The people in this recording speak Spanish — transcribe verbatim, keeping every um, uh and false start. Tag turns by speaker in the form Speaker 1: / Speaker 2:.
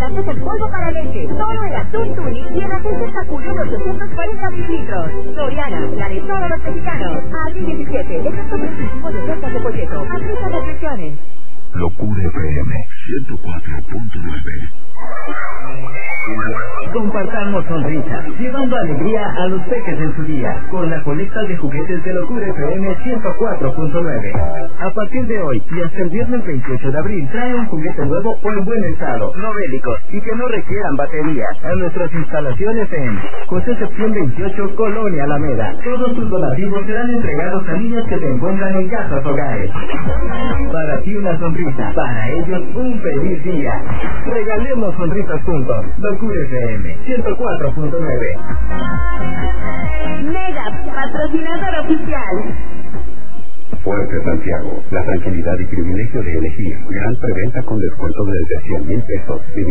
Speaker 1: gracias al polvo para leche. Solo el atún tuni y el aceite Sacuyo de ochocientos cuarenta mililitros. Soriana, la de todos los mexicanos. A diecisiete, deja tu muchísimo de ofertas de folleto. Aplica restricciones.
Speaker 2: Locura F M ciento cuatro punto nueve.
Speaker 3: Compartamos sonrisas, llevando alegría a los peques en su día, con la colecta de juguetes de Locura F M ciento cuatro punto nueve. A partir de hoy y hasta el viernes veintiocho de abril, trae un juguete nuevo o en buen estado, no bélicos y que no requieran baterías, a nuestras instalaciones en José Septién veintiocho, Colonia Alameda. Todos tus donativos serán entregados a niños que se encuentran en casas hogares. Para ti una sonrisa, para ellos un feliz día. Regalemos sonrisas juntos. Locura F M ciento cuatro punto nueve.
Speaker 1: Mega, patrocinador oficial.
Speaker 2: Fuerte Santiago, la tranquilidad y privilegio de elegir. Gran preventa con descuento desde cien mil pesos.